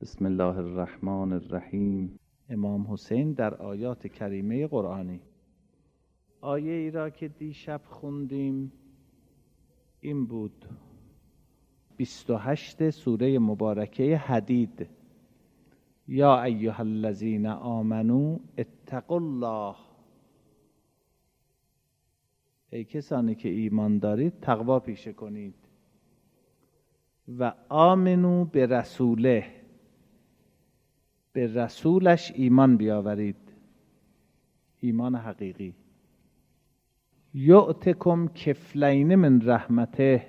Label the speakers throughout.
Speaker 1: بسم الله الرحمن الرحیم. امام حسین در آیات کریمه قرآنی. آیه ای را که دیشب خوندیم این بود 28 سوره مبارکه حدید. یا ایها الذین آمنو اتقوا الله، ای کسانی که ایمان دارید تقوا پیشه کنید. و آمنو به رسوله، به رسولش ایمان بیاورید، ایمان حقیقی. یؤتکم کفلین من رحمته،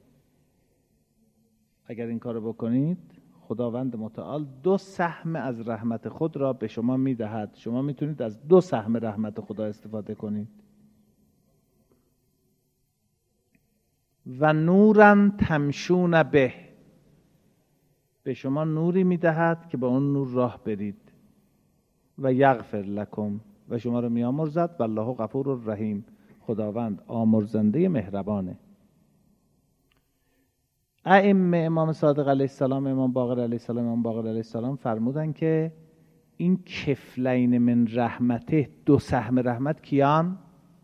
Speaker 1: اگر این کارو بکنید خداوند متعال 2 سهم از رحمت خود را به شما میدهد. شما میتونید از 2 سهم رحمت خدا استفاده کنید. و نورا تمشون به شما نوری میدهد که با اون نور راه برید. و یغفر لکم، و شما رو میامرزد. والله غفور رحیم، خداوند آمرزنده مهربانه. ائمه امام صادق علیه السلام، امام باقر علیه السلام، امام باقر علیه السلام فرمودن که این کفلین من رحمته، 2 سهم رحمت کیان؟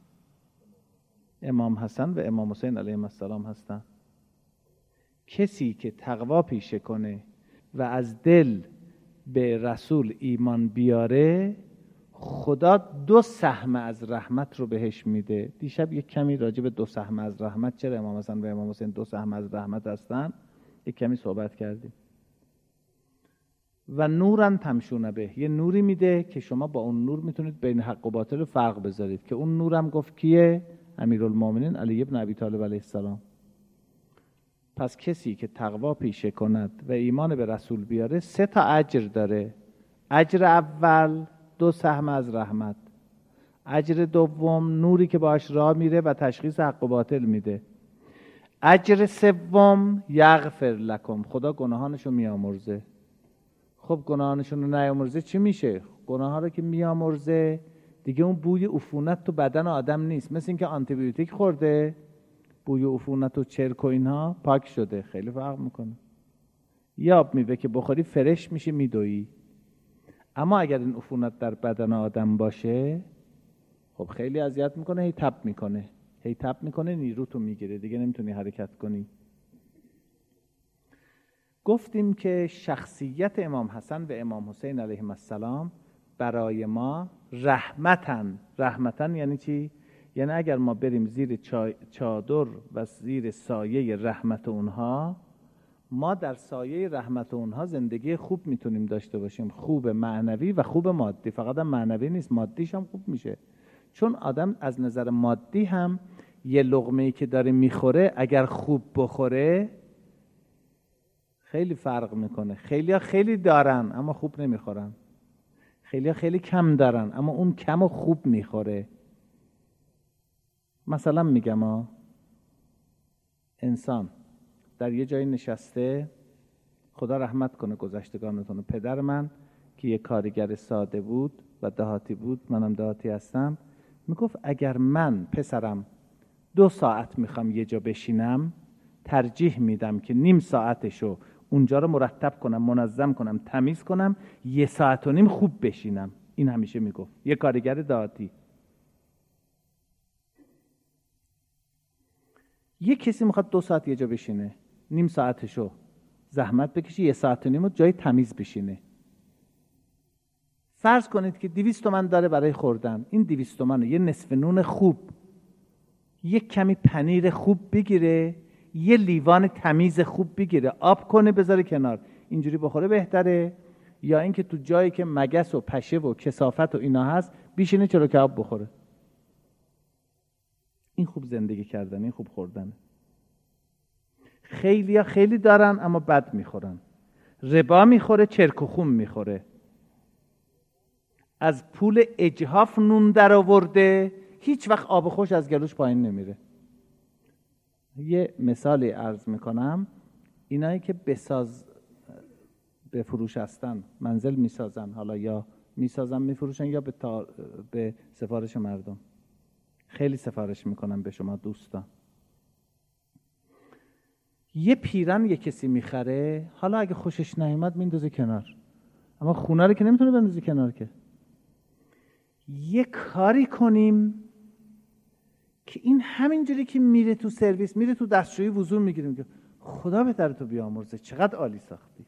Speaker 1: امام حسن و امام حسین علیهم السلام هستن. کسی که تقوا پیشه کنه و از دل به رسول ایمان بیاره، خدا 2 سهم از رحمت رو بهش میده. دیشب یک کمی راجع به 2 سهم از رحمت، چرا امام حسن و امام حسین 2 سهم از رحمت هستن، یک کمی صحبت کردیم. و نورا تمشون به، یه نوری میده که شما با اون نور میتونید بین حق و باطل فرق بذارید، که اون نورم گفت کیه؟ امیرالمومنین علی ابن ابی طالب علیه السلام. پس کسی که تقوا پیشه کند و ایمان به رسول بیاره 3 تا اجر داره. اجر اول 2 سهم از رحمت، اجر دوم نوری که باش راه میره و تشخیص حق و باطل میده، اجر سوم یغفر لکم، خدا گناهانشو میامرزه. خب گناهانشون رو نیامرزه چی میشه؟ گناه ها رو که میامرزه دیگه اون بوی عفونت تو بدن آدم نیست. مثل اینکه آنتی بیوتیک خورده، بوی عفونت و چرک و اینها پاک شده. خیلی فرق میکنه. یا میوه که بخوری فرش میشه، میدویی. اما اگر این عفونت در بدن آدم باشه، خب خیلی اذیت میکنه، هی تب میکنه، نیروتو میگیره، دیگه نمیتونی حرکت کنی. گفتیم که شخصیت امام حسن و امام حسین علیهم السلام برای ما رحمتن یعنی چی؟ یعنی اگر ما بریم زیر چادر و زیر سایه رحمت اونها، ما در سایه رحمت اونها زندگی خوب میتونیم داشته باشیم. خوب معنوی و خوب مادی. فقط هم معنوی نیست، مادیش هم خوب میشه. چون آدم از نظر مادی هم یه لقمه‌ای که داره میخوره اگر خوب بخوره خیلی فرق میکنه. خیلی‌ها خیلی دارن اما خوب نمیخورن. خیلی‌ها خیلی کم دارن اما اون کم و خوب میخوره. مثلا میگم انسان در یه جایی نشسته، خدا رحمت کنه گذشتگانتون. پدر من که یه کارگر ساده بود و دهاتی بود، منم دهاتی هستم، میگفت اگر من پسرم 2 ساعت میخوام یه جا بشینم، ترجیح میدم که نیم ساعتشو اونجا رو مرتب کنم، منظم کنم، تمیز کنم، 1.5 ساعت خوب بشینم. این همیشه میگفت، یه کارگر دهاتی. یه کسی میخواد 2 ساعت یه جا بشینه، نیم ساعتشو زحمت بکشه، 1.5 ساعت رو جای تمیز بشینه. فرض کنید که 200 تومن داره برای خوردن. این 200 تومن رو یه نصف نون خوب، یک کمی پنیر خوب بگیره، یه لیوان تمیز خوب بگیره، آب کنه بذاره کنار، اینجوری بخوره بهتره یا اینکه تو جایی که مگس و پشه و کثافت و اینا هست بیشینه چلو کباب بخوره؟ این خوب زندگی کردن، این خوب خوردن. خیلی دارن اما بد میخورن. ربا میخوره، چرک و خون میخوره، از پول اجحاف نون در آورده، هیچ وقت آب خوش از گلوش پایین نمیره. یه مثالی عرض میکنم. اینایی که به فروش هستن، منزل میسازن، حالا یا میسازن میفروشن یا به سفارش مردم، خیلی سفارش میکنن به شما دوستان. یه پیرن یه کسی میخره، حالا اگه خوشش نیومد میندازه کنار، اما خونه رو که نمیتونه بندازه کنار. که یه کاری کنیم که این همینجوری که میره تو سرویس، میره تو دستشویی وضو میگیره، میگه خدا بهتر تو بیامرزه، چقدر عالی ساختی.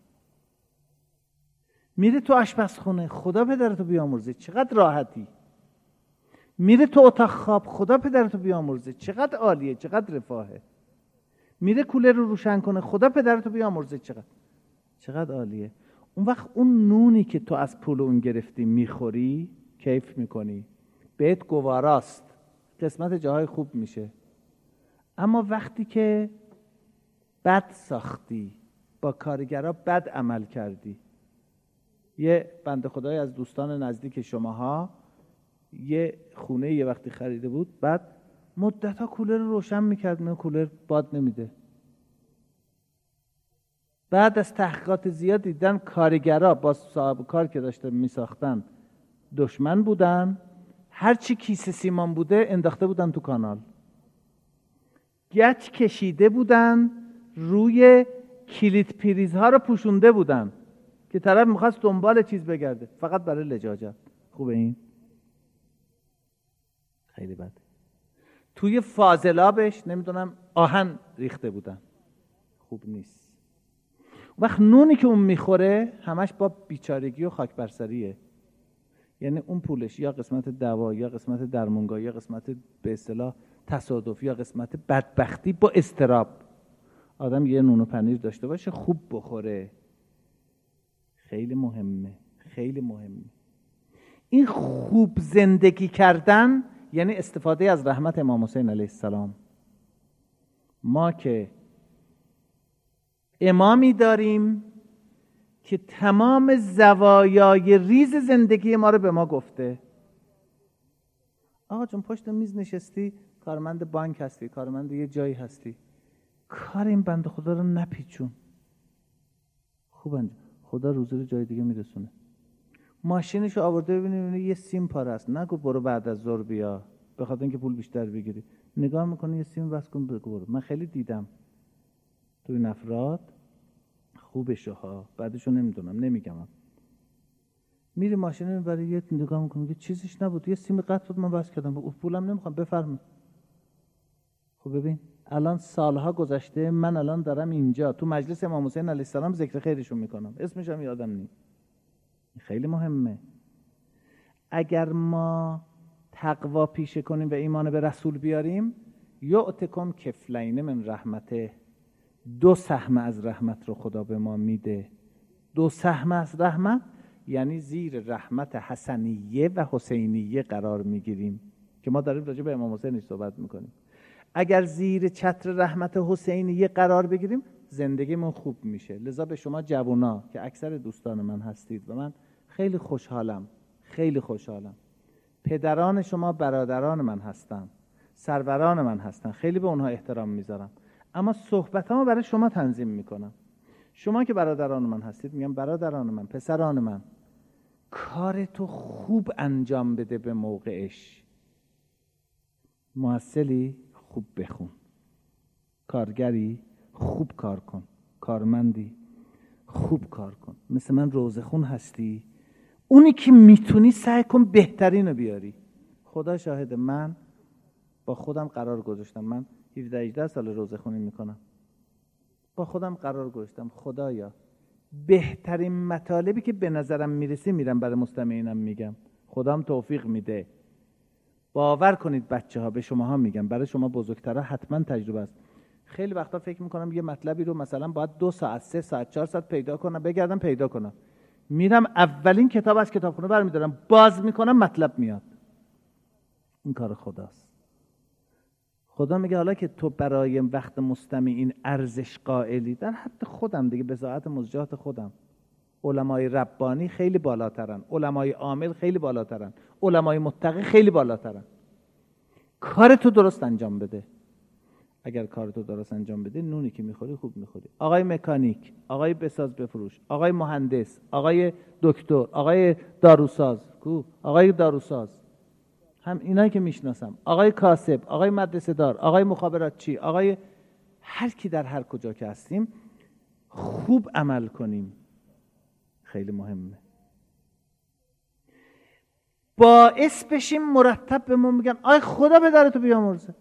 Speaker 1: میره تو آشپزخونه، خدا پدرتو بیامرزه، چقدر راحتی. میره تو اتاق خواب، خدا پدرتو بیامرزه، چقدر عالیه، چقدر رفاهه. میره کولر رو روشن کنه، خدا پدرتو بیامرزه، چقدر عالیه. اون وقت اون نونی که تو از پول اون گرفتی میخوری، کیف میکنی، بهت گواراست، قسمت جاهای خوب میشه. اما وقتی که بد ساختی، با کارگرها بد عمل کردی، یه بنده خدای از دوستان نزدیک شماها یه خونه یه وقتی خریده بود، بعد مدت‌ها کولر رو روشن میکرد، نه کولر باد نمیده. بعد از تحقیقات زیاد دیدن کارگرها با صاحب کار که داشته میساختن دشمن بودن، هرچی کیسه سیمان بوده انداخته بودن تو کانال، گچ کشیده بودن روی کلید پریزها رو پوشونده بودن که طرف میخواست دنبال چیز بگرده، فقط برای لجاجت. خوبه این؟ خیلی بده. توی فاضلابش نمیدونم آهن ریخته بودن، خوب نیست. وقت نونی که اون میخوره همش با بیچارگی و خاک برسریه. یعنی اون پولش یا قسمت دوا، یا قسمت درمونگاه، یا قسمت به اصطلاح تصادف، یا قسمت بدبختی با اضطراب. آدم یه نون و پنیر داشته باشه، خوب بخوره. خیلی مهمه، خیلی مهمه. این خوب زندگی کردن یعنی استفاده از رحمت امام حسین علیه السلام. ما که امامی داریم که تمام زوایای ریز زندگی ما رو به ما گفته. آقا جون پشت میز نشستی، کارمند بانک هستی، کارمند یه جایی هستی، کار این بنده خدا رو نپیچون. خوب انجام، خدا روزی رو جای دیگه میرسونه. ماشینشو آورده ببینی یه سیم پاره است، نگو برو بعد از ظهر بیا به خاطر اینکه پول بیشتر بگیری. نگاه میکنه یه سیم وصل کن بگو برو. من خیلی دیدم تو این افراد، خوبشه ها، بعدشو نمیدونم، نمیگم. میری ماشین رو میبری، یه نگاه میکنه که چیزیش نبود، یه سیم قطع بود، من وصل کردم، پولم نمیخوام، بفرمایید. خب ببین الان سالها گذشته، من الان دارم اینجا تو مجلس امام حسین علیه السلام ذکر خیرشون میکنم، اسمش هم یادم نیست. خیلی مهمه. اگر ما تقوا پیشه کنیم و ایمان به رسول بیاریم، یعطکم کفلین من رحمته، 2 سهم از رحمت رو خدا به ما میده. 2 سهم از رحمت یعنی زیر رحمت حسنیه و حسینیه قرار میگیریم که ما داریم راجع به امام حسین صحبت میکنیم. اگر زیر چتر رحمت حسینیه قرار بگیریم زندگیمون خوب میشه. لذا به شما جوونا که اکثر دوستان من هستید و من خیلی خوشحالم، خیلی خوشحالم. پدران شما برادران من هستن، سروران من هستن، خیلی به اونها احترام میذارم، اما صحبتامو برای شما تنظیم میکنم. شما که برادران من هستید، میگم برادران من، پسران من، کارتو خوب انجام بده به موقعش. محصلی خوب بخون، کارگری خوب کار کن، کارمندی خوب کار کن. مثل من روزخون هستی، اونی که میتونی سعی کن بهترین رو بیاری. خدا شاهد، من با خودم قرار گذاشتم، من 17-18 سال روزخونی میکنم، با خودم قرار گذاشتم خدایا بهترین مطالبی که به نظرم میرسه میرم برای مستمعینم میگم، خدام توفیق میده. باور کنید بچه ها، به شما ها میگم، برای شما بزرگترها حتما تجربه است. خیلی وقتا فکر میکنم یه مطلبی رو مثلا باید 2 ساعت 3 ساعت 4 ساعت پیدا کنم، بگردم پیدا کنم، میرم اولین کتاب از کتابخونه برمیدارم، باز میکنم، مطلب میاد. این کار خداست. خدا میگه حالا که تو برای وقت مستمعین ارزش قائلی، در حد خودم دیگه، بضاعت مزجات خودم، علمای ربانی خیلی بالاترن، علمای عامل خیلی بالاترن، علمای متقی خیلی بالاترن. کارتو درست انجام بده. اگر کارتو درست انجام بده، نونی که میخوری خوب میخوری. آقای مکانیک، آقای بساز بفروش، آقای مهندس، آقای دکتر، آقای داروساز، آقای داروساز، هم اینایی که میشناسم، آقای کاسب، آقای مدرسه دار، آقای مخابراتچی، آقای هر کی در هر کجا که هستیم خوب عمل کنیم، خیلی مهمه. باعث بشیم مرتب به ما میگن آی خدا پدرتو بیامرزه،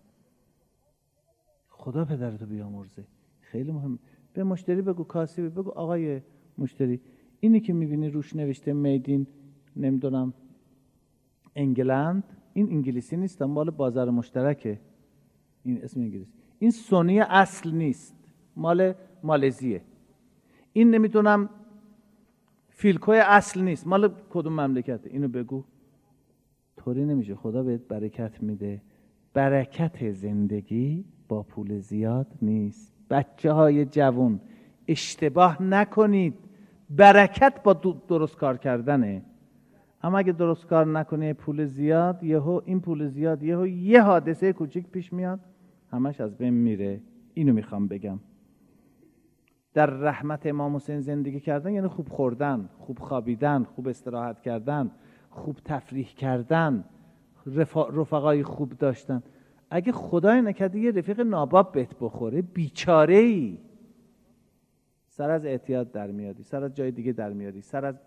Speaker 1: خدا پدرتو بیامرزه، خیلی مهم. به مشتری بگو، کاسبی بگو آقای مشتری اینی که میبینی روش نوشته میدین نمیدونم انگلند، این انگلیسی نیست، مال بازار مشترکه، این اسم انگلیسی، این سونی اصل نیست، مال مالزیه، این نمیدونم فیلکوی اصل نیست، مال کدوم مملکته، اینو بگو. طوری نمیشه. خدا بهت برکت میده. برکت زندگی با پول زیاد نیست. بچه های جوان اشتباه نکنید، برکت با درست کار کردنه. اما اگه درست کار نکنه پول زیاد، این پول زیاد یه حادثه کوچیک پیش میاد همش از بین میره. اینو میخوام بگم. در رحمت امام حسین زندگی کردن یعنی خوب خوردن، خوب خوابیدن، خوب استراحت کردن، خوب تفریح کردن، رفقای خوب داشتن. اگه خدای نکرده یه رفیق ناباب بهت بخوره، بیچاره ای، سر از اعتیاد در میادی، سر از جای دیگه در میادی، سر از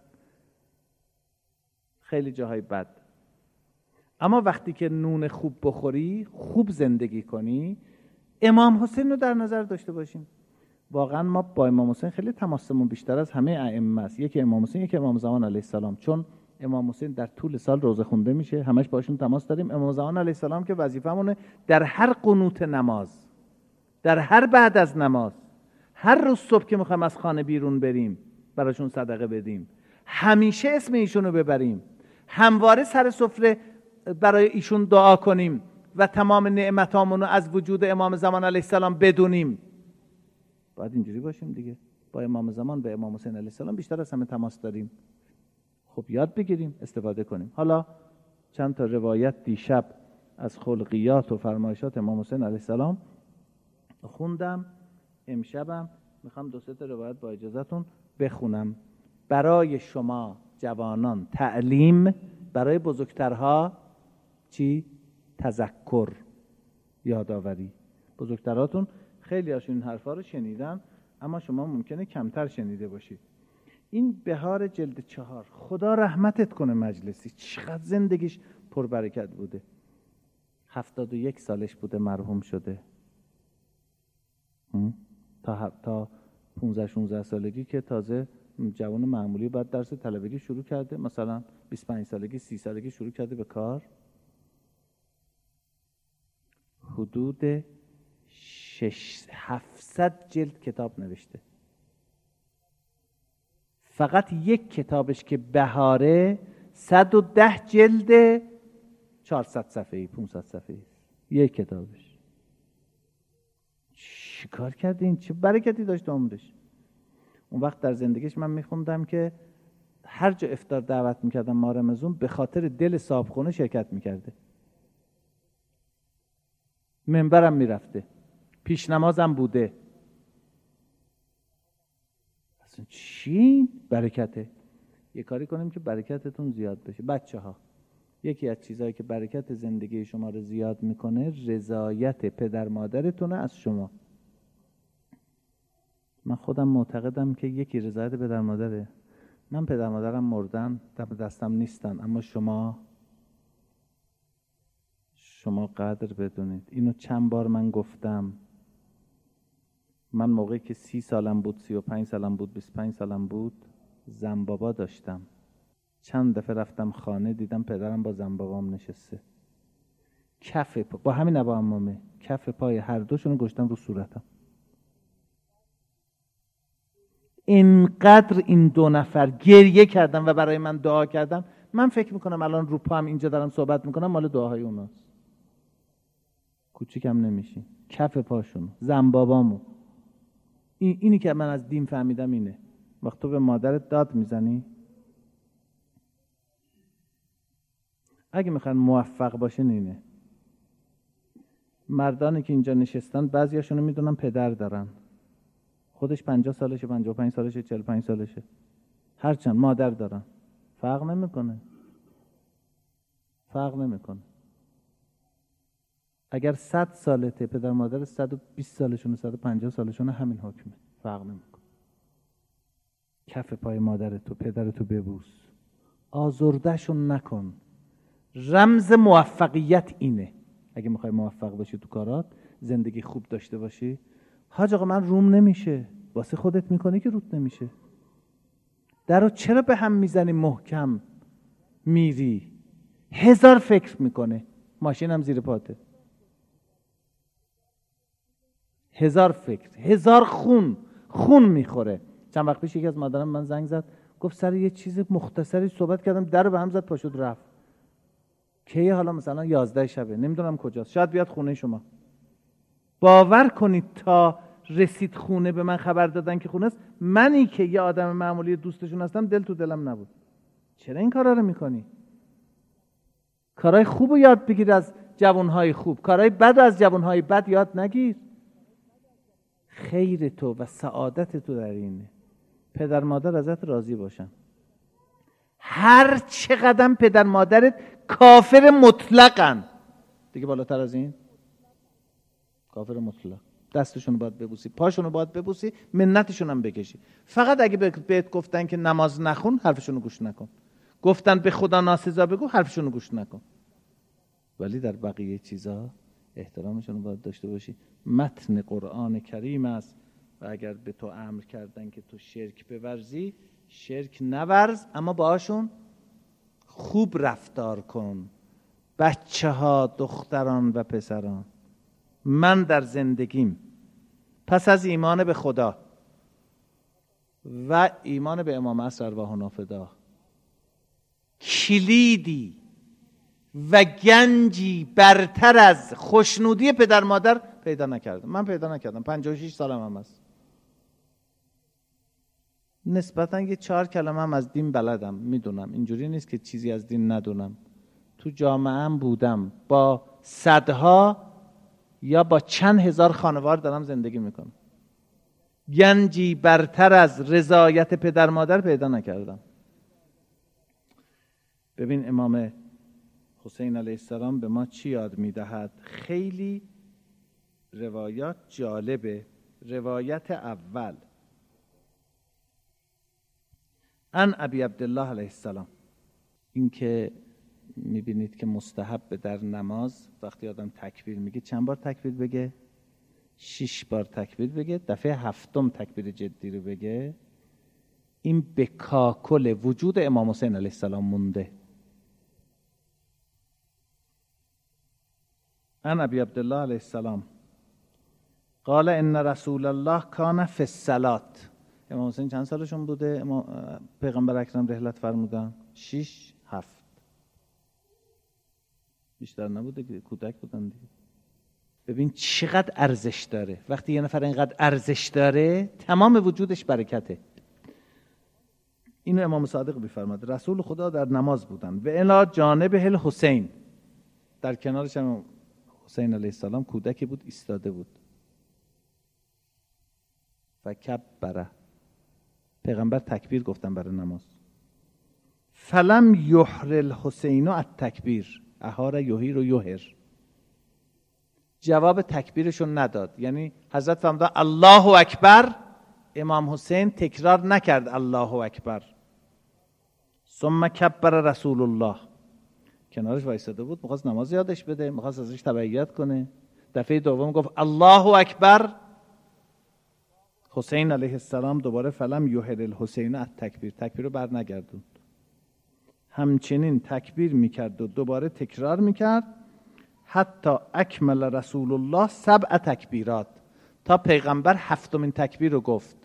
Speaker 1: خیلی جاهای بد. اما وقتی که نون خوب بخوری، خوب زندگی کنی، امام حسین رو در نظر داشته باشیم. واقعا ما با امام حسین خیلی تماسمون بیشتر از همه ائمه است. یکی امام حسین، یکی امام زمان علیه السلام. چون امام حسین در طول سال روزه خونده میشه، همش باشون تماس داریم. امام زمان علیه السلام که وظیفمونه در هر قنوت نماز، در هر بعد از نماز، هر روز صبح که میخوایم از خانه بیرون بریم براشون صدقه بدیم، همیشه اسم ایشونو ببریم، همواره سر سفره برای ایشون دعا کنیم و تمام نعمتامونو از وجود امام زمان علیه السلام بدونیم. باید اینجوری باشیم دیگه. با امام زمان به امام حسین علیه السلام بیشتر از همه تماس داریم. خب یاد بگیریم، استفاده کنیم. حالا چند تا روایت دیشب از خلقیات و فرمایشات امام حسین علیه السلام خوندم. امشبم میخوام 2-3 تا روایت با اجازهتون بخونم. برای شما جوانان تعلیم، برای بزرگترها چی؟ تذکر، یادآوری. بزرگتراتون خیلی هاشون این حرفا رو شنیدن، اما شما ممکنه کمتر شنیده باشید. این بهار جلد 4. خدا رحمتت کنه مجلسی، چقدر زندگیش پربرکت بوده. 71 سالش بوده مرحوم شده. تا 15-16 سالگی که تازه جوان معمولی بعد درس طلبگی شروع کرده، مثلا 25 سالگی 30 سالگی شروع کرده به کار. حدود 700 جلد کتاب نوشته. فقط یک کتابش که بهاره 110 جلد 400 صفحه‌ای 500 صفحه‌ای. یک کتابش. چی کار کرده این؟ چه برکتی داشت عمرش. اون وقت در زندگیش من میخوندم که هر جا افطار دعوت میکردم ماه رمضان به خاطر دل صاحبخونه شرکت میکرده. منبرم میرفته، پیش نمازم بوده. اصلا چی برکته؟ یه کاری کنیم که برکتتون زیاد بشه. بچه ها، یکی از چیزهایی که برکت زندگی شما رو زیاد میکنه رضایت پدر مادرتونه از شما. من خودم معتقدم که یکی رضایت پدر مادره. من پدر مادرم مردن، دستم نیستن، اما شما قدر بدونید. اینو چند بار من گفتم. من موقعی که 30 سالم بود، 35 سالم بود، 25 سالم بود، زن بابا داشتم. چند دفعه رفتم خانه دیدم پدرم با زن بابام نشسته. با همین ابا عمامه، کف پای هر دوشونو گشتم رو صورتم. اینقدر این 2 نفر گریه کردن و برای من دعا کردن. من فکر میکنم الان رو پام اینجا دارم صحبت میکنم مال دعاهای اوناست. کوچیکم نمیشی. کف پاشون، زن بابامو. اینی که من از دین فهمیدم اینه. وقت تو به مادرت داد میزنی، اگه میخوان موفق باشن اینه. مردانی که اینجا نشستن بعضیاشونو میدونم پدر دارن، خودش 50 سالشه، 55 سالشه، 45 سالشه، هرچند مادر دارن، فرق نمیکنه. اگر 100 سالته، پدر مادر 120 سالشونه، 150 سالشونه، همین حکمه، فرق نمیکنه. کف پای مادرتو، پدرتو ببوس، آزردهشون نکن. رمز موفقیت اینه. اگه میخوای موفق باشی تو کارات، زندگی خوب داشته باشی، حاج آقا من روم نمیشه، واسه خودت میکنی که روت نمیشه. درو چرا به هم میزنی محکم میری؟ 1000 فکر میکنه، ماشینم زیر پاته. 1000 فکر، 1000 خون میخوره. چند وقت پیش یکی از مادرم من زنگ زد، گفت سر یه چیز مختصری صحبت کردم، درو به هم زد، پاشد رفت. کیه؟ حالا مثلا 11 شبه، نمیدونم کجاست، شاید بیاد خونه شما. باور کنید تا رسید خونه به من خبر دادن که خونه است، منی که یه آدم معمولی دوستشون هستم دل تو دلم نبود. چرا این کارا رو میکنی؟ کارهای خوب رو یاد بگیر از جوانهای خوب، کارهای بد از جوانهای بد یاد نگیر. خیر تو و سعادت تو در اینه پدر مادر ازت راضی باشن. هر چقدر پدر مادرت کافر مطلقن، دیگه بالاتر از این کافر مطلق. دستشون رو باید ببوسی، پاشون رو باید ببوسی، منتشون هم بکشی. فقط اگه بهت گفتن که نماز نخون، حرفشون رو گوش نکن. گفتن به خدا ناسزا بگو، حرفشون رو گوش نکن. ولی در بقیه چیزا احترامشون رو باید داشته باشی. متن قرآن کریم است و اگر به تو امر کردن که تو شرک بورزی، شرک نورز، اما باهاشون خوب رفتار کن. بچه ها، دختران و پسران، من در زندگیم پس از ایمان به خدا و ایمان به امام عصر ارواحنا فدا، کلیدی و گنجی برتر از خوشنودی پدر مادر پیدا نکردم. من پیدا نکردم. 56 سالم هم هست. نسبتاً یه 4 کلمه هم از دین بلدم، میدونم. اینجوری نیست که چیزی از دین ندونم. تو جامعه‌ام بودم، با صدها یا با چند هزار خانوار دارم زندگی میکنم. گنجی برتر از رضایت پدر مادر پیدا نکردم. ببین امام حسین علیه السلام به ما چی یاد میدهد؟ خیلی روایات جالبه. روایت اول ان ابی عبدالله علیه السلام، این که میبینید که مستحب در نماز وقتی آدم تکبیر میگه چند بار تکبیر بگه؟ 6 بار تکبیر بگه. دفعه 7 تکبیر جدی رو بگه. این به کاکل وجود امام حسین علیه السلام مونده. ان ابی عبدالله علیه السلام قال ان رسول الله کان فی الصلاة. امام حسین چند سالشون بوده پیغمبر اکرم رحلت فرمودن؟ 6 7، بیشتر نبوده که کودک بودن دیگه. ببین چقدر ارزش داره. وقتی یه نفر اینقدر ارزش داره، تمام وجودش برکته. اینو امام صادق میفرماد. رسول خدا در نماز بودن و الی جانب الحسین، در کنارش هم حسین علیه السلام کودکی بود، ایستاده بود. و کبره، پیغمبر تکبیر گفتن برای نماز. فلم یحر الحسین التکبیر احار یحیر و یحر، جواب تکبیرشون نداد. یعنی حضرت فرمودن الله اکبر، امام حسین تکرار نکرد الله اکبر. ثم کبر رسول الله، کنارش وایساده بود، می‌خواست نماز یادش بده، می‌خواست ازش تبعیت کنه. دفعه دوم گفت الله اکبر. حسین علیه السلام دوباره فلم یحر الحسین التکبیر، تکبیر رو بر نگردوند. همچنین تکبیر میکرد و دوباره تکرار میکرد حتی اکمل رسول الله 7 تکبیرات، تا پیغمبر 7مین تکبیر رو گفت.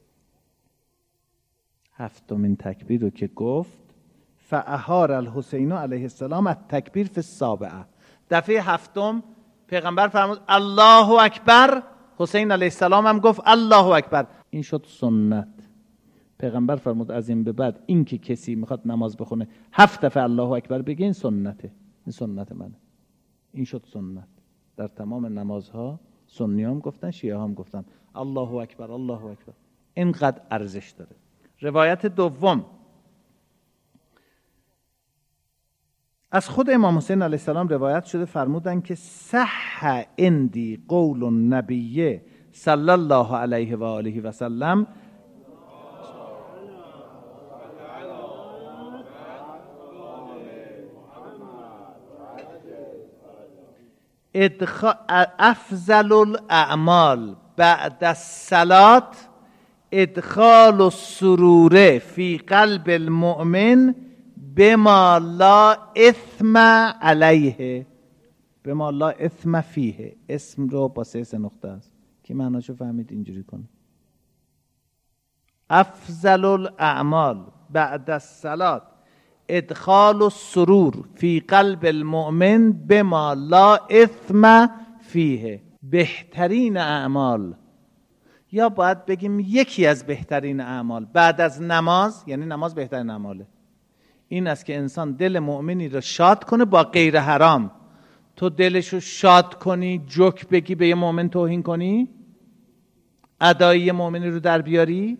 Speaker 1: 7مین تکبیر رو که گفت فاحار الحسین علیه السلام التکبیر فی السابعه، دفعه 7 پیغمبر فرمود الله اکبر، حسین علیه السلام هم گفت الله اکبر. این شد سنت. پیغمبر فرمود از این به بعد این که کسی میخواد نماز بخونه 7 دفعه الله اکبر بگه، این سنته، این سنت منه. این شد سنت. در تمام نمازها سنی هم گفتن، شیعه هم گفتن الله اکبر الله اکبر. اینقدر ارزش داره. روایت دوم از خود امام حسین علیه السلام روایت شده فرمودن که صح عندی قول النبی صلی الله علیه و آله و سلم افضل الاعمال بعد الصلاة ادخال السرور فی قلب المؤمن بما لا اثم علیه بما لا اثم فیه. اسم رو با 3 نقطه است که معناشو فهمید اینجوری کنه. افضل الاعمال بعد الصلاة ادخال السرور فی قلب المؤمن بما لا اثم فیه. بهترین اعمال، یا باید بگیم یکی از بهترین اعمال بعد از نماز، یعنی نماز بهترین اعماله، این است که انسان دل مؤمنی رو شاد کنه با غیر حرام. تو دلشو شاد کنی، جوک بگی، به یه مؤمن توهین کنی، ادای مؤمنی رو در بیاری،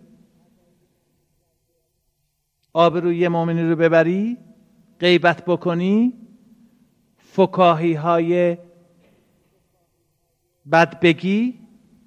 Speaker 1: آبروی یه مؤمنی رو ببری، غیبت بکنی، فکاهی های بد بگی،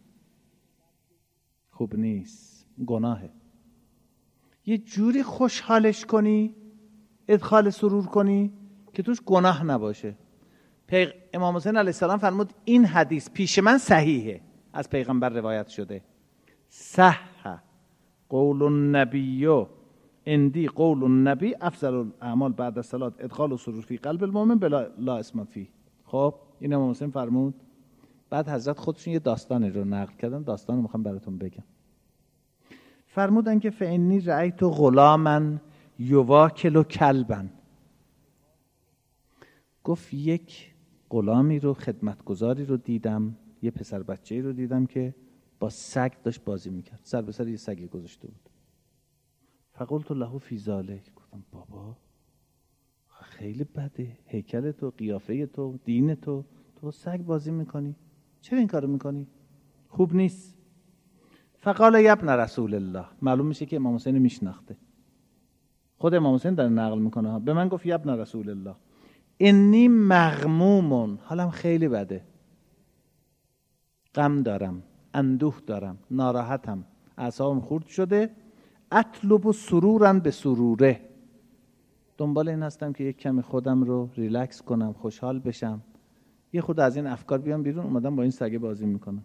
Speaker 1: خوب نیست، گناهه. یه جوری خوشحالش کنی، ادخال سرور کنی که توش گناه نباشه. امام حسین علیه السلام فرمود این حدیث پیش من صحیحه، از پیغمبر روایت شده. صح قول النبی اندی قول النبی افضل الاعمال بعد الصلاة ادخال السرور فی قلب المؤمن بلا لا اسم فیه. خب این امام حسین فرمود. بعد حضرت خودشون یه داستانی رو نقل کردن، داستان رو میخوام براتون بگم. فرمودن که فانی رأیت غلاما یواکل کلبا. گفت یک غلامی رو، خدمتگزاری رو دیدم، یه پسر بچه‌ای رو دیدم که با سگ داشت بازی میکرد، سر به سر یه سگی گذاشته بود. فقلت له فی ذلک، گفتم بابا خیلی بده، هیکل تو، قیافه تو، دین تو با سگ بازی میکنی، چرا این کارو میکنی؟ خوب نیست. فقال یا ابن رسول الله. معلوم میشه که امام حسین میشناخته، خود امام حسین داره نقل میکنه. به من گفت یا ابن رسول الله انی مغموم، حالم خیلی بده، غم دارم، اندوه دارم، ناراحتم، اعصابم خورد شده، اطلب سرورا به سروره، دنبال این هستم که یک کمی خودم رو ریلکس کنم، خوشحال بشم، یه خود از این افکار بیام بیرون. اومدم با این سگه بازی میکنم.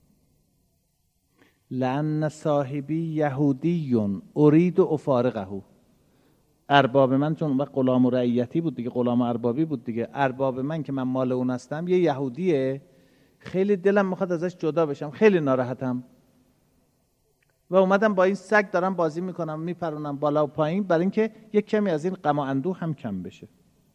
Speaker 1: لأن صاحبی یهودی ارید افارقه. ارباب من، چون اون غلام و رعیتی بود دیگه، غلام و اربابی بود دیگه، ارباب من که من مال اون هستم یه یهودیه، خیلی دلم میخواد ازش جدا بشم، خیلی ناراحتم و اومدم با این سگ دارم بازی میکنم، میپرونم بالا و پایین برای اینکه یک کمی از این غم و اندوه هم کم بشه.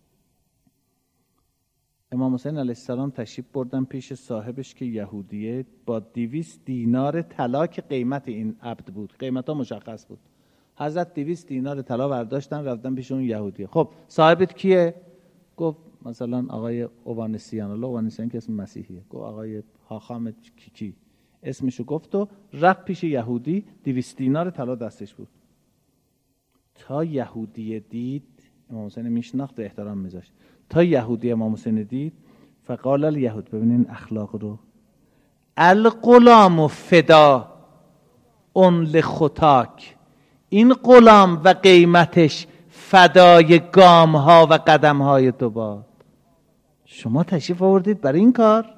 Speaker 1: امام حسین علیه السلام تشریف بردن پیش صاحبش که یهودیه، با 200 دینار طلا که قیمت این عبد بود، قیمت ها مشخص بود. حضرت 200 دینار طلا برداشتن رفتن پیش اون یهودیه. خب صاحبت کیه؟ گفت مثلا آقای اوانسیان، الله اوانسیان که اسم مسیحیه. گفت آقای حاخام کی اسمشو گفت و رفت پیش یهودی. 200 دینار طلا دستش بود. تا یهودی دید، امام حسین میشناخت و احترام میذاشت، تا یهودی امام حسین دید، فقال الیهود، ببینین اخلاق رو، الغلام فدا اون لخطاک، این غلام و قیمتش فدای گام ها و قدم های تو باد. شما تشریف آوردید برای این کار،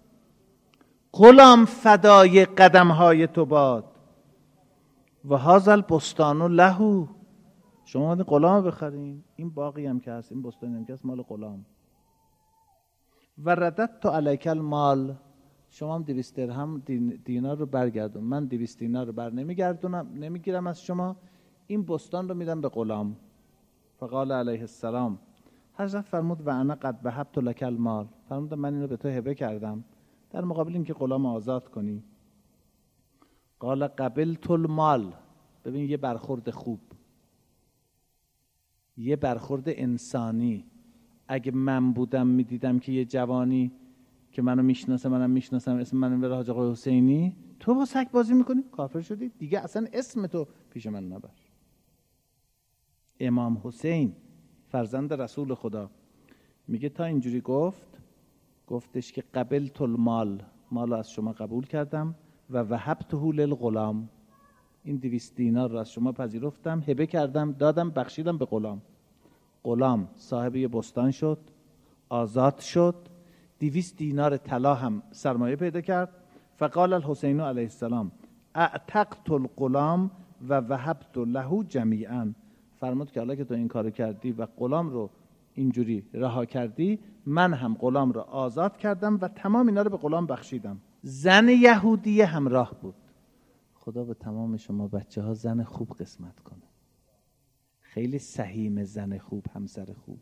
Speaker 1: غلام فدای قدم های تو باد. و هذا البستان له، شما باید غلام بخرین، این باقی هم که هست، این بستانی هم که هست مال غلام. و رددت علیک المال، شما هم 200 درهم دینار رو برگردون، من 200 دینار رو بر نمیگیرم از شما، این بستان رو میدم به غلام. فقال علیه السلام، حضرت فرمود و انا قد وهبت لک المال، فرمود من اینو به تو هبه کردم در مقابل اینکه غلام آزاد کنی. قال قبلت المال، ببین یه برخورد خوب، یه برخورد انسانی. اگه من بودم میدیدم که یه جوانی که منو میشناسه، منم میشناسم، اسم منو بره حاج آقای حسینی، تو با سگ بازی میکنی، کافر شدی دیگه، اصلا اسم تو پیش من نبر. امام حسین فرزند رسول خدا میگه تا اینجوری گفتش که قبلت المال، مال از شما قبول کردم، و وهبته للغلام، این 200 دینار را از شما پذیرفتم، هبه کردم، دادم، بخشیدم به غلام. غلام صاحب یه بستان شد، آزاد شد، 200 دینار طلا هم سرمایه پیدا کرد. فقال الحسین علیه السلام اعتقت الغلام و وهبت له جمیعا. فرمود که حالا که تو این کارو کردی و غلام رو اینجوری رها کردی، من هم غلام رو آزاد کردم و تمام اینا رو به غلام بخشیدم. زن یهودی همراه بود. خدا به تمام شما بچه ها زن خوب قسمت کنه. خیلی سهیم زن خوب، همسر خوب.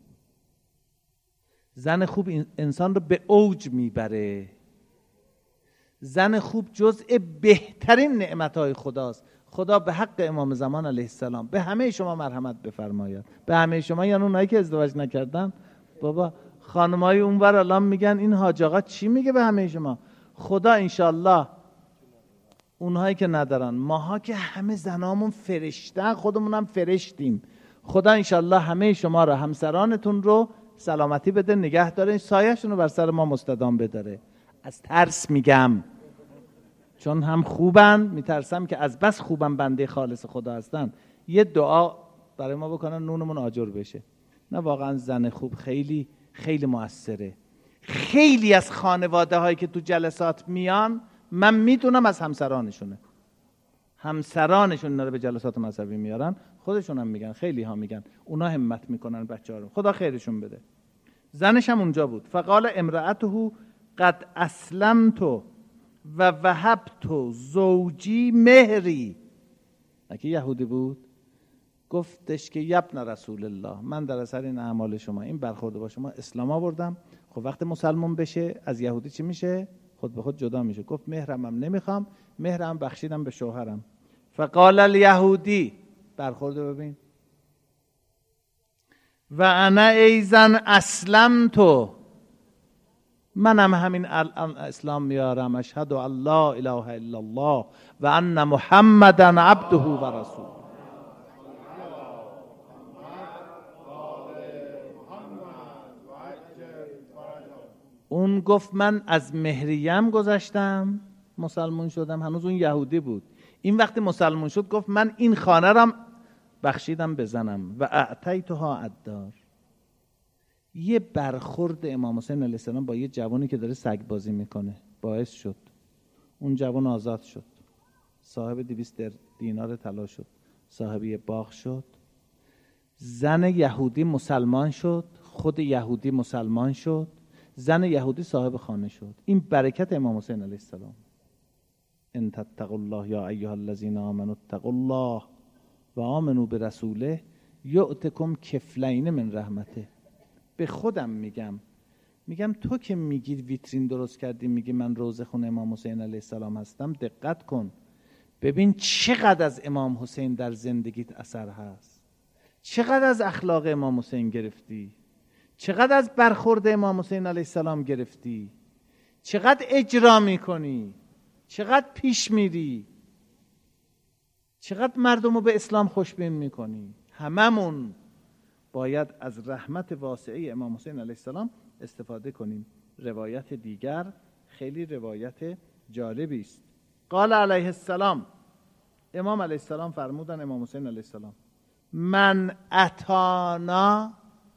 Speaker 1: زن خوب انسان رو به اوج میبره. زن خوب جزء بهترین نعمتهای خداست. خدا به حق امام زمان علیه السلام به همه شما مرحمت بفرماید. به همه شما، یعنی اونایی که ازدواج نکردن. بابا خانمای اونور الان میگن این حاج آقا چی میگه به همه شما؟ خدا انشالله اونهایی که ندارن، ماها که همه زنامون فرشتن، خودمون هم فرشتیم، خدا انشالله همه شما رو، همسرانتون رو سلامتی بده، نگه داره، سایه‌شون رو بر سر ما مستدام بداره. از ترس میگم، چون هم خوبن، میترسم که از بس خوبن بنده خالص خدا هستن یه دعا برای ما بکنن نونمون آجر بشه. نه واقعا زن خوب خیلی خیلی مؤثره. خیلی از خانواده هایی که تو جلسات میان من میدونم از همسرانشون اینا رو به جلسات مذهبی میارن، خودشون هم میگن، خیلی ها میگن، اونا همت میکنن بچه‌ها رو، خدا خیرشون بده. زنش هم اونجا بود. فقال امرأته قد اسلمت و وهبت زوجی مهری. اگه یهودی بود گفتش که یبن رسول الله، من در اثر این اعمال شما، این برخورد با شما اسلام آوردم. خب وقت مسلمان بشه از یهودی چی میشه؟ خود به خود جدا میشه. گفت مهرم هم نمیخوام، مهرم بخشیدم به شوهرم. فقال الیهودی، برخورد ببین، و انا ایزن اسلمت، منم همین الان اسلام میارم، اشهد ان لا اله الا الله و ان محمدا عبده و رسوله. اون گفت من از مهریم گذشتم مسلمون شدم، هنوز اون یهودی بود. این وقتی مسلمون شد گفت من این خانه رم بخشیدم بزنم و اعطیتها الدار. یه برخورد امام حسین علیه السلام با یه جوانی که داره سگ بازی میکنه باعث شد اون جوان آزاد شد، صاحب 200 دینار طلا شد، صاحب یه باغ شد، زن یهودی مسلمان شد، خود یهودی مسلمان شد، زن یهودی صاحب خانه شد. این برکت امام حسین علیه السلام. ان تتقوا الله یا ایها الذین آمنوا اتقوا الله و آمنوا برسوله یؤتکم کفلین من رحمته. به خودم میگم تو که میگی ویترین درست کردی، میگی من روضه خون امام حسین علیه السلام هستم، دقت کن ببین چقدر از امام حسین در زندگیت اثر هست، چقدر از اخلاق امام حسین گرفتی، چقدر از برخورد امام حسین علیه السلام گرفتی، چقدر اجرا میکنی، چقدر پیش میری، چقدر مردم رو به اسلام خوشبین میکنی. هممون باید از رحمت واسعه امام حسین علیه السلام استفاده کنیم. روایت دیگر خیلی روایت جالبی است. قال علیه السلام، امام علیه السلام فرمودن، امام حسین علیه السلام، من اتانا،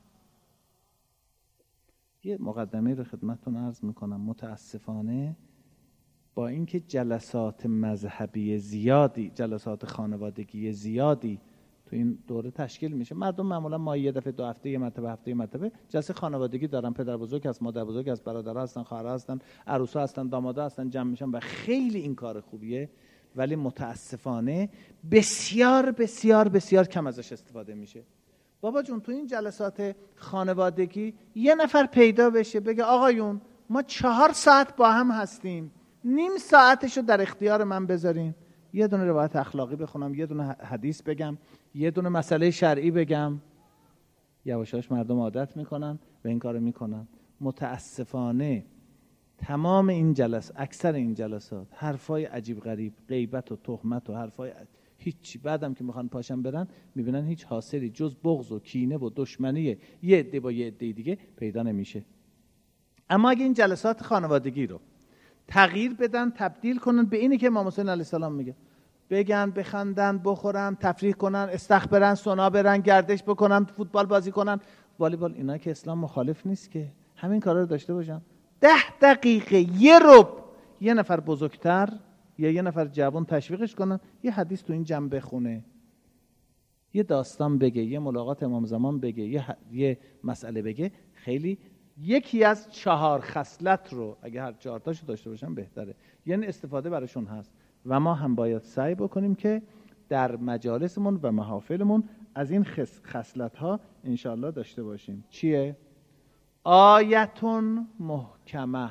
Speaker 1: یه مقدمه رو خدمتتون عرض میکنم. متاسفانه با اینکه جلسات مذهبی زیادی، جلسات خانوادگی زیادی تو این دوره تشکیل میشه، مردم معمولا ما یه دفعه، 2 هفته، یه مرتبه جلسه خانوادگی دارن، پدر بزرگ هست، مادر بزرگ هست، برادرها هستن، خواهرها هستن، عروسا هستن، دامادا هستن، جمع میشن و خیلی این کار خوبیه. ولی متاسفانه بسیار بسیار بسیار کم ازش استفاده میشه. بابا جون تو این جلسات خانوادگی یه نفر پیدا بشه بگه آقایون ما 4 ساعت با هم هستیم، نیم ساعتشو در اختیار من بذارین، یه دونه روایت اخلاقی بخونم، یه دونه حدیث بگم، یه دونه مسئله شرعی بگم. یواشاش مردم عادت میکنن و این کارو میکنن. متاسفانه تمام این اکثر این جلسات حرفای عجیب غریب، غیبت و تهمت و حرفای هیچ. بعدم که میخوان پاشن برن میبینن هیچ حاصلی جز بغض و کینه و دشمنی یه عده با یه عده دیگه پیدا نمیشه. اما اگه این جلسات خانوادگی رو تغییر بدن، تبدیل کنن به اینی که امام حسین علیه السلام میگه، بگن، بخندن، بخورن، تفریح کنن، استخ برن، سونا برن، گردش بکنن، فوتبال بازی کنن، والیبال، اینا که اسلام مخالف نیست که همین کارا رو داشته باشن. 10 دقیقه، یه ربع، یه نفر بزرگتر یا یه نفر جوان تشویقش کنن، یه حدیث تو این جمع بخونه، یه داستان بگه، یه ملاقات امام زمان بگه، یه مسئله بگه، خیلی یکی از 4 خصلت رو اگه هر 4 تاشو داشته باشن بهتره. یعنی استفاده براشون هست و ما هم باید سعی بکنیم که در مجالسمون و محافلمون از این خصلت ها انشاءالله داشته باشیم. چیه؟ آیتون محکمه.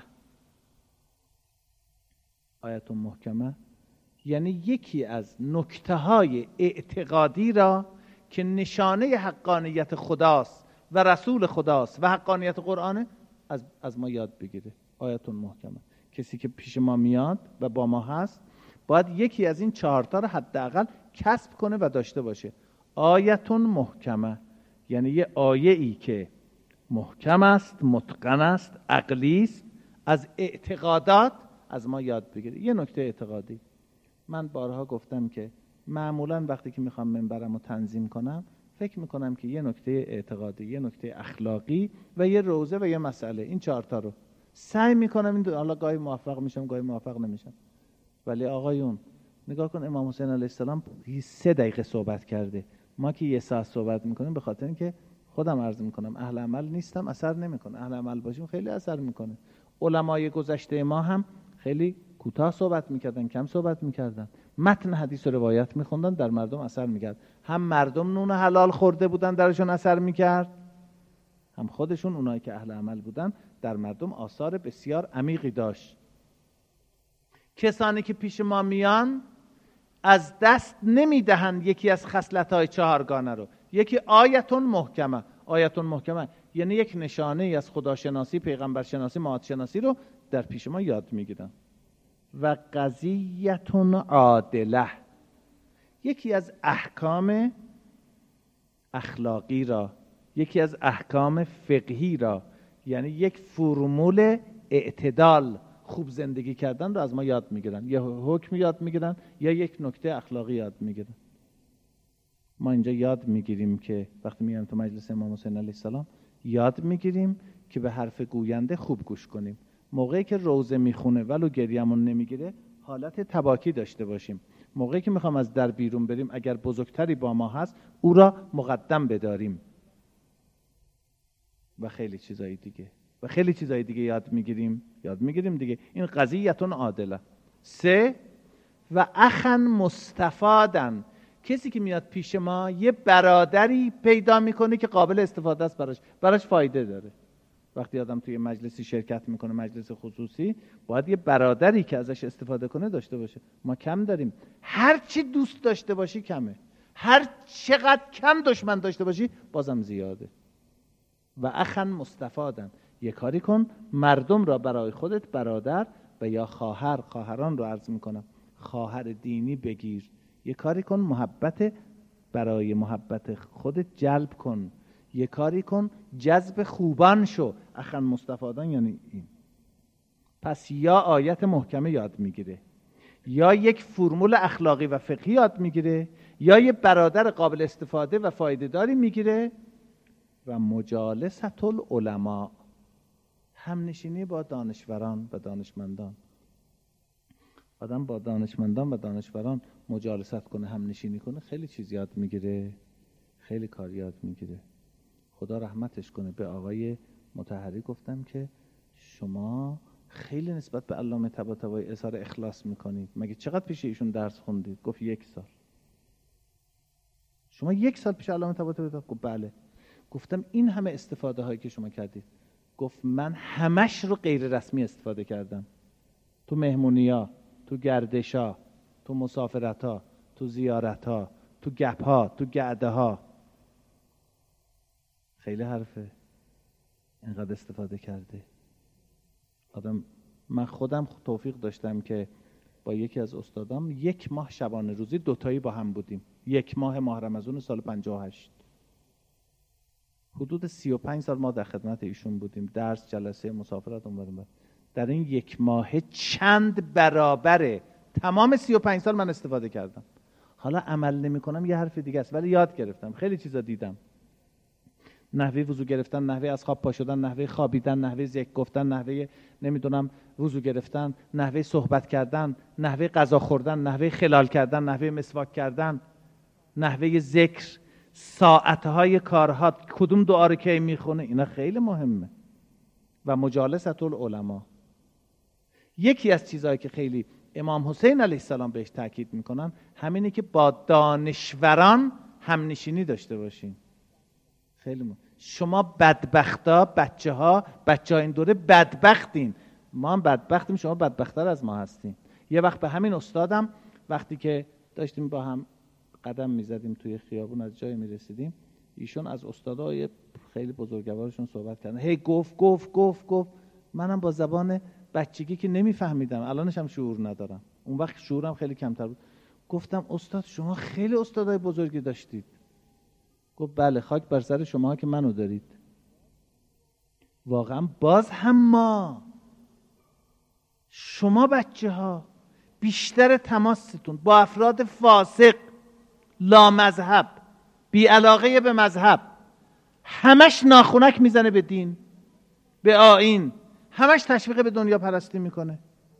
Speaker 1: آیتون محکمه یعنی یکی از نکته های اعتقادی را که نشانه حقانیت خداست و رسول خداست و حقانیت قرآنه از ما یاد بگیره. آیتون محکمه، کسی که پیش ما میاد و با ما هست باید یکی از این 4 تا رو حداقل کسب کنه و داشته باشه. آیتون محکمه یعنی یه آیه ای که محکم است، متقن است، عقلی است، از اعتقادات از ما یاد بگیره. یه نکته اعتقادی، من بارها گفتم که معمولا وقتی که میخوام منبرم رو تنظیم کنم فکر میکنم که یه نکته اعتقادی، یه نکته اخلاقی و یه روزه و یه مسئله، این 4 تا رو سعی میکنم. این حالا گاهی موفق میشم گاهی موفق نمیشم، ولی آقایون نگاه کن، امام حسین علیه السلام 3 دقیقه صحبت کرده، ما که 1 ساعت صحبت میکنیم. به خاطر اینکه خودم عرض میکنم اهل عمل نیستم، اثر نمیکنه. اهل عمل باشیم خیلی اثر میکنه. علمای گذشته ما هم خیلی کوتاه صحبت میکردن، کم صحبت میکردن، متن حدیث و روایت میخوندن، در مردم اثر میکرد. هم مردم نون حلال خورده بودن درشون اثر میکرد، هم خودشون اونایی که اهل عمل بودن در مردم آثار بسیار عمیقی داشت. کسانی که پیش ما میان از دست نمیدهند یکی از خصلت‌های 4گانه رو. یکی آیتون محکمه. آیتون محکمه یعنی یک نشانه از خداشناسی، پیغمبرشناسی، معادشناسی رو در پیش ما یاد میگیرن. و قضیتون عادله، یکی از احکام اخلاقی را، یکی از احکام فقهی را، یعنی یک فرمول اعتدال، خوب زندگی کردن رو از ما یاد میگیرن. یا حکم یاد میگیرن یا یک نکته اخلاقی یاد میگیرن. ما اینجا یاد میگیریم که وقتی میایم تو مجلس امام حسین علیه السلام یاد میگیریم که به حرف گوینده خوب گوش کنیم. موقعی که روزه میخونه ولو گریه‌مون نمیگیره حالت تباکی داشته باشیم. موقعی که میخوام از در بیرون بریم اگر بزرگتری با ما هست او را مقدم بداریم و خیلی چیزایی دیگه و خیلی چیزایی دیگه یاد میگیریم دیگه. این قضیتون عادله. 3 و اخن مستفادن، کسی که میاد پیش ما یه برادری پیدا میکنه که قابل استفاده است، براش فایده داره. وقتی آدم توی مجلسی شرکت میکنه، مجلس خصوصی، باید یه برادری که ازش استفاده کنه داشته باشه. ما کم داریم. هر چی دوست داشته باشی کمه، هر چقدر کم دشمن داشته باشی بازم زیاده. و اخن مستفادن، یه کاری کن مردم را برای خودت برادر و یا خواهران رو عرض میکنم، خواهر دینی بگیر. یه کاری کن محبت برای محبت خودت جلب کن. یه کاری کن جذب خوبان شو. اخن مستفادان یعنی این. پس یا آیت محکمه یاد میگیره، یا یک فرمول اخلاقی و فقهی یاد میگیره، یا یه برادر قابل استفاده و فایده داری میگیره. و مجالست العلماء، همنشینی با دانشوران و دانشمندان. آدم با دانشمندان و دانشوران مجالست کنه، همنشینی کنه، خیلی چیز یاد میگیره، خیلی کار یاد میگیره. خدا رحمتش کنه. به آقای مطهری گفتم که شما خیلی نسبت به علامه طباطبایی اظهار اخلاص میکنید، مگه چقدر پیش ایشون درس خوندید؟ گفت 1 سال. شما 1 سال پیش علامه طباطبایی؟ گفت بله. گفتم این همه استفاده هایی که شما کردید؟ گفت من همش رو غیر رسمی استفاده کردم، تو مهمونیا، تو گردشا، تو مسافرتا، تو زیارتا، تو گپها، تو گعده ها. خیلی حرفه، اینقدر استفاده کرده آدم. من خودم توفیق داشتم که با یکی از استادام 1 ماه شبانه روزی دوتایی با هم بودیم. 1 ماه رمضان سال 58. حدود 35 سال ما در خدمت ایشون بودیم. درس، جلسه، مسافرت اونور. در این 1 ماه چند برابر تمام 35 سال من استفاده کردم. حالا عمل نمی کنم یه حرف دیگه است، ولی یاد گرفتم. خیلی چیزا دیدم. نحوه وضو گرفتن، نحوه از خواب پا شدن، نحوه خوابیدن، نحوه ذکر گفتن، نحوه نمیدونم وضو گرفتن، نحوه صحبت کردن، نحوه غذا خوردن، نحوه خلال کردن، نحوه مسواک کردن، نحوه ذکر، ساعتهای کارها، کدوم دعا رو کی میخونه، اینا خیلی مهمه. و مجالست العلماء. یکی از چیزهایی که خیلی امام حسین علیه السلام بهش تاکید میکنن همینه که با دانشوران همنشینی داشته باشین. خیلی مهم. شما بدبختا، بچه ها این دوره بدبختین. ما هم بدبختیم، شما بدبخت‌تر از ما هستین. یه وقت به همین استادم وقتی که داشتیم با هم قدم میزدیم توی خیابون از جایی میرسیدیم، ایشون از استادای خیلی بزرگوارشون صحبت کردن. هی گفت منم با زبان بچگی که نمیفهمیدم، الانش هم شعور ندارم، اون وقت شعورم خیلی کمتر بود. گفتم استاد شما خیلی استادای بزرگی داشتید. گفت بله، خاک بر سر شما که منو دارید. واقعا باز هم ما شما بچه ها بیشتر تماستون با افراد فاسق، لا مذهب، بی علاقه به مذهب، همش ناخونک میزنه به دین، به آیین، همش تشویق به دنیا پرستی میکنه.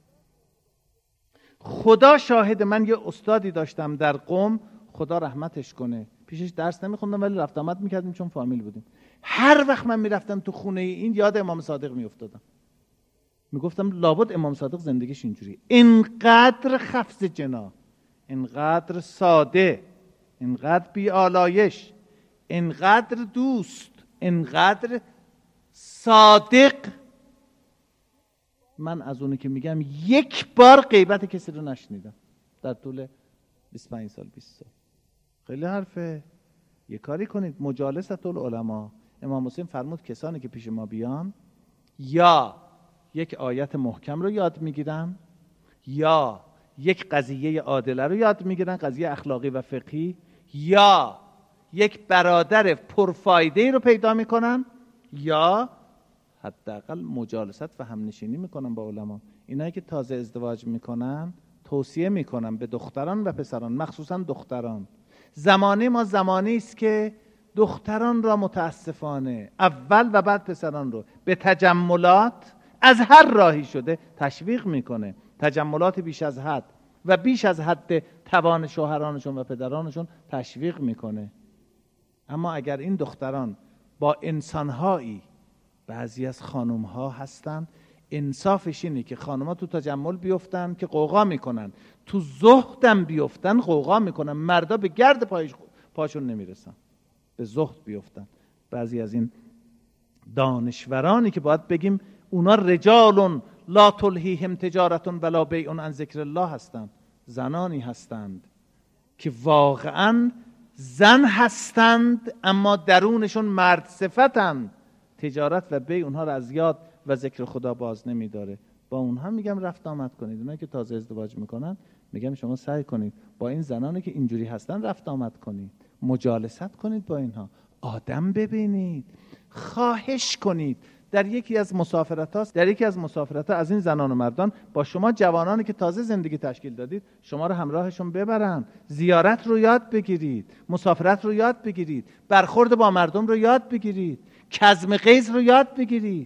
Speaker 1: خدا شاهد، من یه استادی داشتم در قم، خدا رحمتش کنه، پیشش درس نمیخوندم ولی رفت آمد میکردیم چون فامیل بودیم. هر وقت من میرفتم تو خونه این یاد امام صادق میافتادم. میگفتم لابد امام صادق زندگیش اینجوری، اینقدر خفض جناح، اینقدر ساده، اینقدر بی‌آلایش، اینقدر دوست، اینقدر صادق. من از اونی که میگم 1 بار غیبت کسی رو نشنیدم در طول 25 سال 20 سال. خیلی حرفه. یه کاری کنید، مجالست العلماء. امام حسین فرمود کسانی که پیش ما بیان یا یک آیت محکم رو یاد میگیرن، یا یک قضیه عادله رو یاد میگیرن، قضیه اخلاقی و فقهی، یا یک برادر پرفایده رو پیدا میکنن، یا حداقل مجالست و همنشینی میکنن با علما. اینایی که تازه ازدواج میکنن توصیه میکنن به دختران و پسران، مخصوصا دختران. زمانه ما زمانی است که دختران را متاسفانه اول و بعد پسران رو به تجملات از هر راهی شده تشویق میکنه. تجملات بیش از حد و بیش از حد توان شوهرانشون و پدرانشون تشویق میکنه. اما اگر این دختران با انسانهایی، بعضی از خانومها هستن انصافش اینه که خانوما تو تجمل بیفتن که قوقا میکنن، تو زهدم بیفتن قوقا میکنن، مردا به گرد پاشون نمیرسن، به زهد بیفتن. بعضی از این دانشورانی که باید بگیم اونا رجال لا تلهیهم تجارت ولا بیع عن ذکر الله هستند، زنانی هستند که واقعا زن هستند اما درونشون مرد صفتند. تجارت و بیع اونها را از یاد و ذکر خدا باز نمیداره. با اونها میگم رفت آمد کنید. اونایی که تازه ازدواج میکنن میگم شما سعی کنید با این زنانی که اینجوری هستن رفت آمد کنید، مجالست کنید با اینها، آدم ببینید، خواهش کنید. در یکی از مسافرت ها از این زنان و مردان با شما جوانانی که تازه زندگی تشکیل دادید شما رو همراهشون ببرن، زیارت رو یاد بگیرید، مسافرت رو یاد بگیرید، برخورد با مردم رو یاد بگیرید، کظم غیظ رو یاد بگیرید،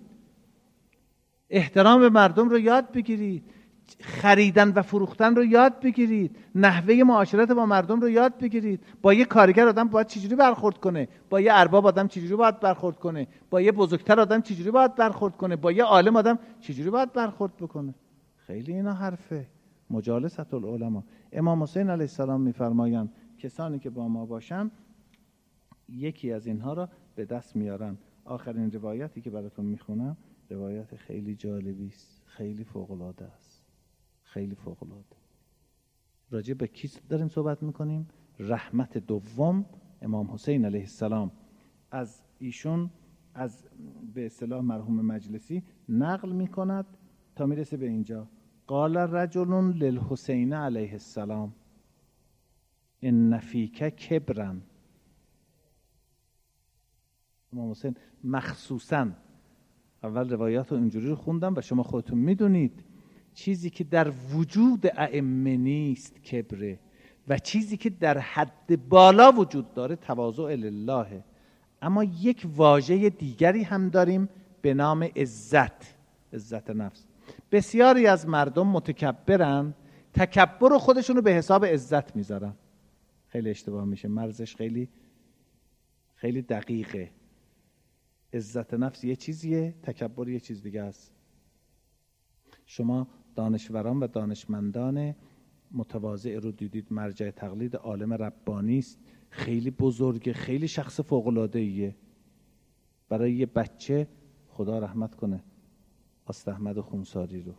Speaker 1: احترام به مردم رو یاد بگیرید، خریدن و فروختن رو یاد بگیرید، نحوه معاشرت با مردم رو یاد بگیرید. با یه کارگر آدم باید چجوری برخورد کنه، با یه ارباب آدم چجوری باید برخورد کنه، با یه بزرگتر آدم چجوری باید برخورد کنه، با یه عالم آدم چجوری باید برخورد بکنه. خیلی اینا حرفه. مجالست العلماء. امام حسین علیه السلام میفرمایند کسانی که با ما باشن یکی از اینها را به دست میارن. آخرین روایتی که براتون میخونم روایت خیلی جالبی است، خیلی فوق العاده است، خیلی فوق العاده. راجع به کی داریم صحبت میکنیم؟ رحمت دوم امام حسین علیه السلام. از ایشون از به اصطلاح مرحوم مجلسی نقل میکند تا میرسه به اینجا. قال رجل للحسین علیه السلام ان فیک کبرا. امام حسین مخصوصا، اول روایات رو اینجوری رو خوندم و شما خودتون میدونید چیزی که در وجود ائمه نیست کبره و چیزی که در حد بالا وجود داره تواضع لله. اما یک واژه دیگری هم داریم به نام عزت، عزت نفس. بسیاری از مردم متکبرن، تکبر رو خودشونو به حساب عزت میذارن. خیلی اشتباه میشه، مرزش خیلی خیلی دقیقه. عزت نفس یه چیزیه، تکبر یه چیز دیگه است. شما دانشوران و دانشمندان متواضع رو دیدید، مرجع تقلید عالم ربانی است، خیلی بزرگه، خیلی شخص فوق‌العاده‌ایه. برای یه بچه خدا رحمت کنه آست احمد خونساری رو،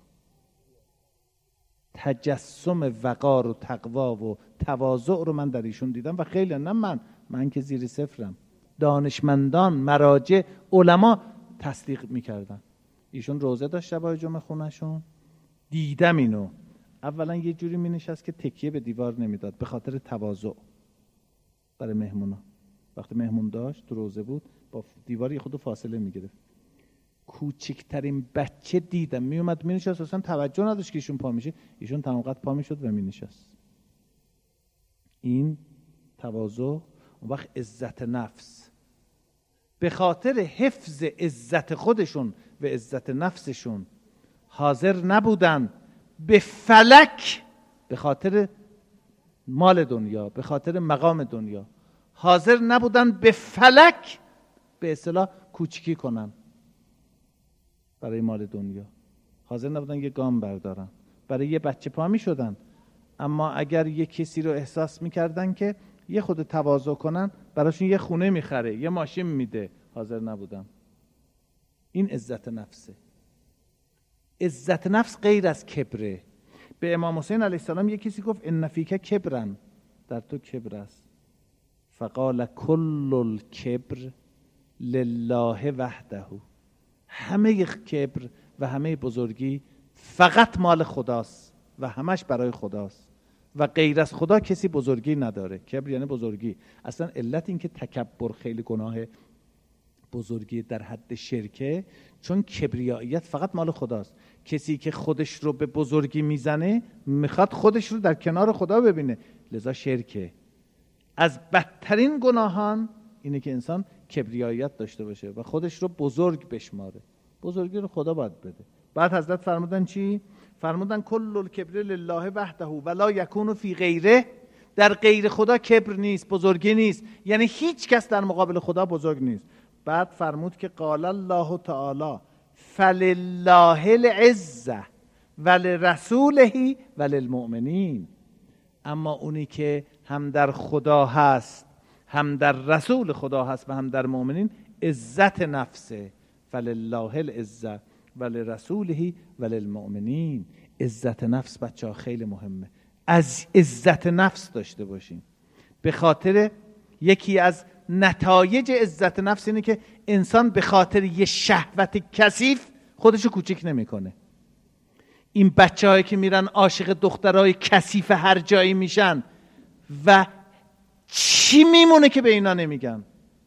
Speaker 1: تجسم وقار و تقوا و تواضع رو من در ایشون دیدم و خیلی، نه من که زیر صفرم، دانشمندان، مراجع، علما تصدیق میکردن. ایشون روزه داشت شبای جمعه خونشون، دیدم اینو. اولا یه جوری می نشست که تکیه به دیوار نمیداد به خاطر تواضع برای مهمونا. وقتی مهمون داشت تو روزه بود با دیواری خودو فاصله میگرفت. کوچکترین بچه دیدم می اومد می نشست، اصلا توجه نداشت که ایشون پا میشه، ایشون تمام قد پا میشد و می نشست. این تواضع. اون وقت عزت نفس، به خاطر حفظ عزت خودشون و عزت نفسشون حاضر نبودن به فلک، به خاطر مال دنیا، به خاطر مقام دنیا، حاضر نبودن به فلک به اصطلاح کوچکی کنن. برای مال دنیا حاضر نبودن یه گام بردارن، برای یه بچه پا می شدن. اما اگر یه کسی رو احساس میکردن که یه خود تواضع کنن، براشون یه خونه میخره، یه ماشین میده، حاضر نبودن. این عزت نفسه. عزت نفس غیر از کبره. به امام حسین علیه السلام یه کسی گفت ان فیک کبرا، در تو کبر است. فقال کل الکبر لله وحده. همه کبر و همه بزرگی فقط مال خداست و همش برای خداست و غیر از خدا کسی بزرگی نداره. کبر یعنی بزرگی. اصلا علت این که تکبر خیلی گناه بزرگی در حد شرکه، چون کبریاییت فقط مال خداست. کسی که خودش رو به بزرگی میزنه میخواد خودش رو در کنار خدا ببینه، لذا شرکه. از بدترین گناهان اینه که انسان کبریاییت داشته باشه و خودش رو بزرگ بشماره. بزرگی رو خدا باید بده. بعد حضرت فرمودن چی؟ فرمودن کل الکبر لله وحده ولا یکون فی غیره. در غیر خدا کبر نیست، بزرگی نیست، یعنی هیچ کس در مقابل خدا بزرگ نیست. بعد فرمود که قال الله تعالی فلله العزه ولرسوله وللمؤمنین. اما اونی که هم در خدا هست، هم در رسول خدا هست و هم در مؤمنین، عزت نفسه. فلله العزه ولرسوله وللمؤمنین. عزت نفس بچه‌ها خیلی مهمه. از عزت نفس داشته باشیم. به خاطر یکی از نتایج عزت نفس اینه که انسان به خاطر یه شهوت کثیف خودشو کوچیک نمیکنه. این بچه‌هایی که میرن عاشق دخترای کثیف هر جایی میشن و چی میمونه که به اینا نمیگن؟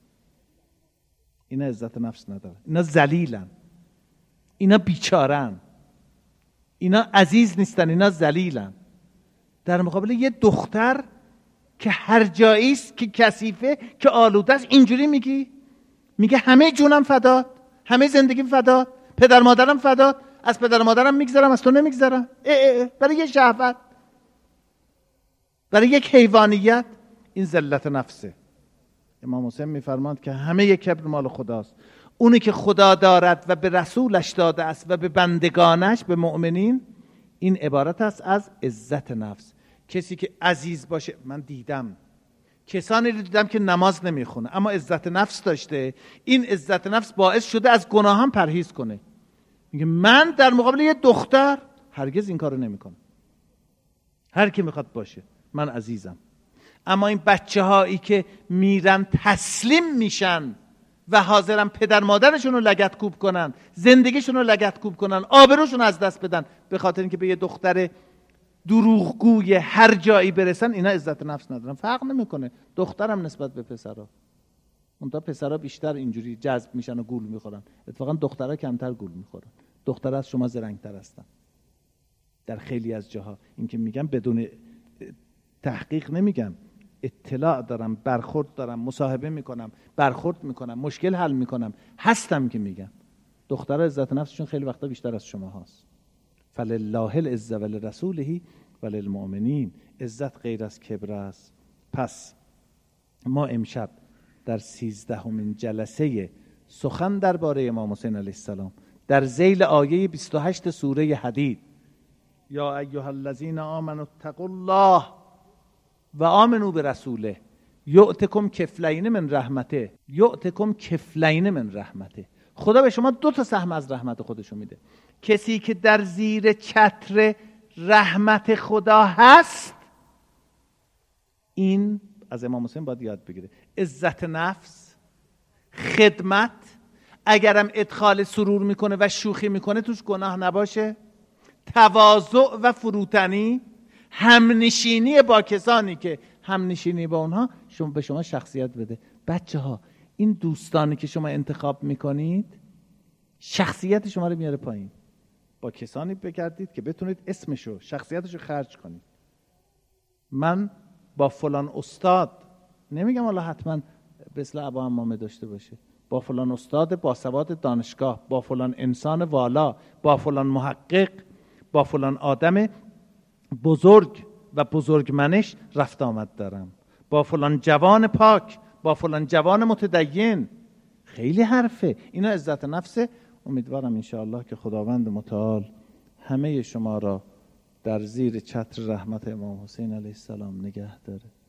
Speaker 1: اینا عزت نفس نداره، اینا ذلیلن، اینا بیچارن، اینا عزیز نیستن، اینا ذلیلن. در مقابل یه دختر که هر جایی است، که کثیفه، که آلوده است، اینجوری میگه همه جونم فدات، همه زندگیم فدات، پدر مادرم فدات، از پدر مادرم میگذرم، از تو نمیگذرم. برای یه شهوت، برای یک حیوانیت. این ذلت نفسه. امام حسین میفرماند که همه کبر مال خداست. اونی که خدا دارد و به رسولش داده است و به بندگانش، به مؤمنین، این عبارت است از عزت نفس. کسی که عزیز باشه، من دیدم کسانی رو دیدم که نماز نمیخونه اما عزت نفس داشته. این عزت نفس باعث شده از گناه هم پرهیز کنه. میگه من در مقابل یه دختر هرگز این کارو نمیکنم. هر کی میخواد باشه، من عزیزم. اما این بچه هایی که میرن تسلیم میشن و حاضرن پدر مادرشون رو لگدکوب کنن، زندگیشون رو لگدکوب کنن، آبروشون از دست بدن به خاطر اینکه به یه دختر دروغگوی هر جایی برسن، اینا عزت نفس ندارن. فرق نمیکنه دخترم نسبت به پسرا. اونتا پسرا بیشتر اینجوری جذب میشن و گول میخورن، اتفاقا دخترها کمتر گول میخورن. دخترها از شما زرنگتر هستن در خیلی از جاها. این که میگم بدون تحقیق نمیگم، اطلاع دارم، برخورد دارم، مصاحبه میکنم، برخورد میکنم، مشکل حل میکنم، هستم که میگم دخترها عزت نفسشون خیلی وقتا بیشتر از شما هست. فلله العزة ولرسوله وللمؤمنین. عزت غیر از کبر است. پس ما امشب در 13مین جلسه سخن درباره امام حسین علیه السلام در ذیل آیه 28 سوره حدید، یا ایها الذین آمنوا اتقوا الله و آمنوا برسوله یؤتکم کفلین من رحمته، یؤتکم کفلین من رحمته. خدا به شما 2 سهم از رحمت خودشو میده. کسی که در زیر چتر رحمت خدا هست، این از امام حسین باید یاد بگیره. عزت نفس، خدمت، اگرم ادخال سرور میکنه و شوخی میکنه توش گناه نباشه، تواضع و فروتنی، همنشینی با کسانی که همنشینی با اونها به شما شخصیت بده. بچه ها، این دوستانی که شما انتخاب میکنید شخصیت شما رو میاره پایین. با کسانی بگردید که بتونید اسمشو، شخصیتشو خرج کنید. من با فلان استاد، نمیگم حالا حتما مثل ابا حمامه داشته باشه، با فلان استاد باسواد دانشگاه، با فلان انسان والا، با فلان محقق، با فلان آدم بزرگ و بزرگمنش رفت آمد دارم، با فلان جوان پاک، با فلان جوان متدین. خیلی حرفه. اینا عزت نفسه. امیدوارم انشاءالله که خداوند متعال همه شما را در زیر چتر رحمت امام حسین علیه السلام نگه داره.